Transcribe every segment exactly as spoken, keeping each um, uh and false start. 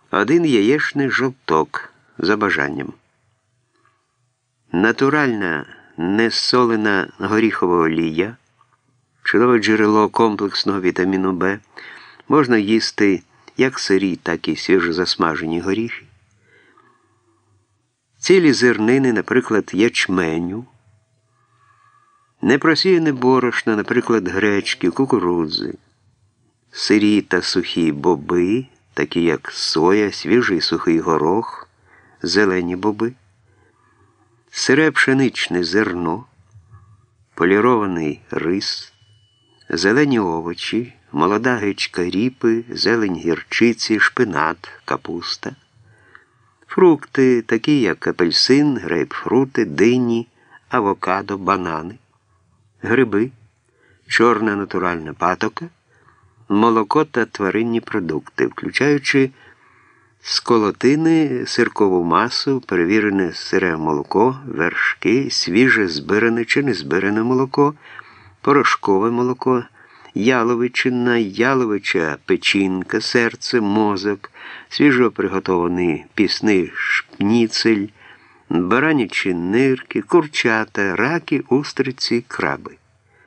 Один яєчний жовток за бажанням. Натуральна несолена горіхова олія, чудове джерело комплексного вітаміну Б, можна їсти як сирі, так і свіжозасмажені горіхи. Цілі зернини, наприклад, ячменю, непросіяне борошно, наприклад, гречки, кукурудзи, сирі та сухі боби, такі як соя, свіжий сухий горох, зелені боби, сире пшеничне зерно, полірований рис, зелені овочі, молода гичка ріпи, зелень гірчиці, шпинат, капуста, фрукти, такі як апельсин, грейпфрути, дині, авокадо, банани, гриби, чорна натуральна патока, молоко та тваринні продукти, включаючи сколотини, сиркову масу, перевірене сире молоко, вершки, свіже збиране чи не збиране молоко, порошкове молоко, яловичина, яловича печінка, серце, мозок, свіжо приготований пісний шпніцель, баранячі нирки, курчата, раки, устриці, краби.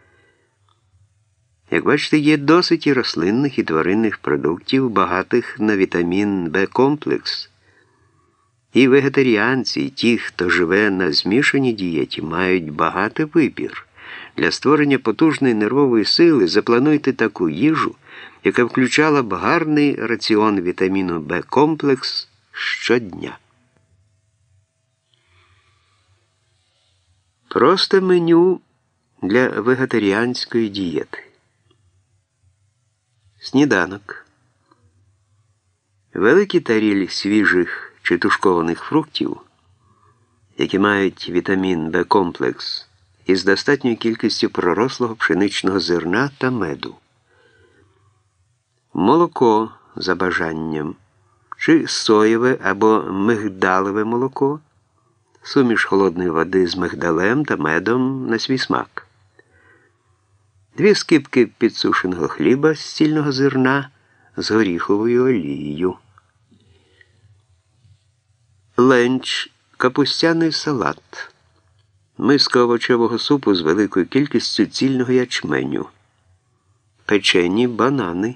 Як бачите, є досить і рослинних, і тваринних продуктів, багатих на вітамін Б-комплекс. І вегетаріанці, і ті, хто живе на змішаній дієті, мають багатий вибір. Для створення потужної нервової сили заплануйте таку їжу, яка включала б гарний раціон вітаміну Б-комплекс щодня. Просте меню для вегетаріанської дієти. Сніданок. Великі таріль свіжих чи тушкованих фруктів, які мають вітамін Б-комплекс, із достатньою кількістю пророслого пшеничного зерна та меду. Молоко за бажанням, чи соєве або мигдалеве молоко, суміш холодної води з мигдалем та медом на свій смак. Дві скибки підсушеного хліба з цільного зерна з горіховою олією. Ленч – капустяний салат. Миска овочевого супу з великою кількістю цільного ячменю. Печені банани.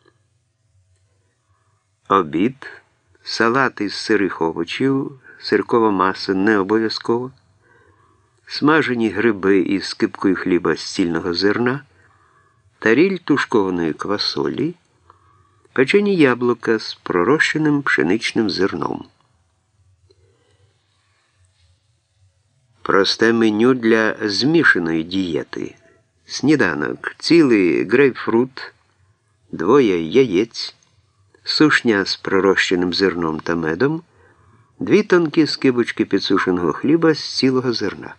Обід – салат із сирих овочів, сиркова маса не обов'язково, смажені гриби із скибкою хліба з цільного зерна, таріль тушкованої квасолі, печені яблука з пророщеним пшеничним зерном. Просте меню для змішаної дієти. Сніданок. Цілий грейпфрут, двоє яєць, сушня з пророщеним зерном та медом, дві тонкі скибочки підсушеного хліба з цілого зерна.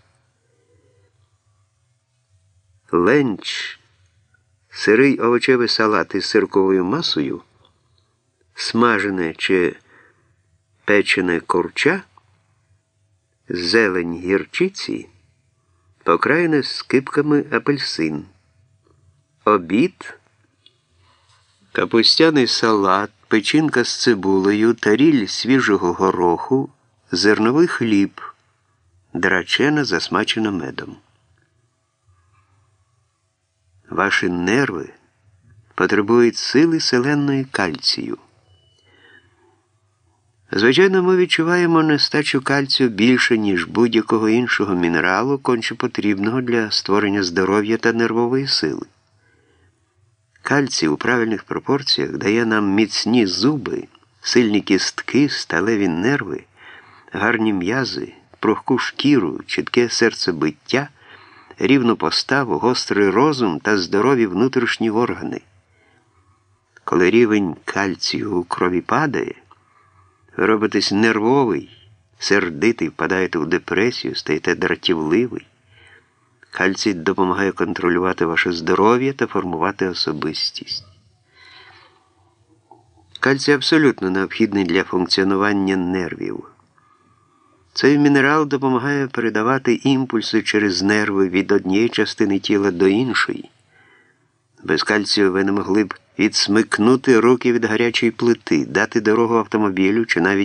Ленч. Сирий овочевий салат із сирковою масою, смажене чи печене курча, зелень гірчиці, покраєне скибками апельсин. Обід. Капустяний салат, печінка з цибулею, таріль свіжого гороху, зерновий хліб, драчена засмачена медом. Ваші нерви потребують сили селенної кальцію. Звичайно, ми відчуваємо нестачу кальцію більше, ніж будь-якого іншого мінералу, конче потрібного для створення здоров'я та нервової сили. Кальцій у правильних пропорціях дає нам міцні зуби, сильні кістки, сталеві нерви, гарні м'язи, прухку шкіру, чітке серцебиття, рівну поставу, гострий розум та здорові внутрішні органи. Коли рівень кальцію у крові падає, ви робитесь нервовий, сердитий, впадаєте в депресію, стаєте дратівливий. Кальцій допомагає контролювати ваше здоров'я та формувати особистість. Кальцій абсолютно необхідний для функціонування нервів. Цей мінерал допомагає передавати імпульси через нерви від однієї частини тіла до іншої, Без кальцію ви не могли б відсмикнути руки від гарячої плити, дати дорогу автомобілю чи навіть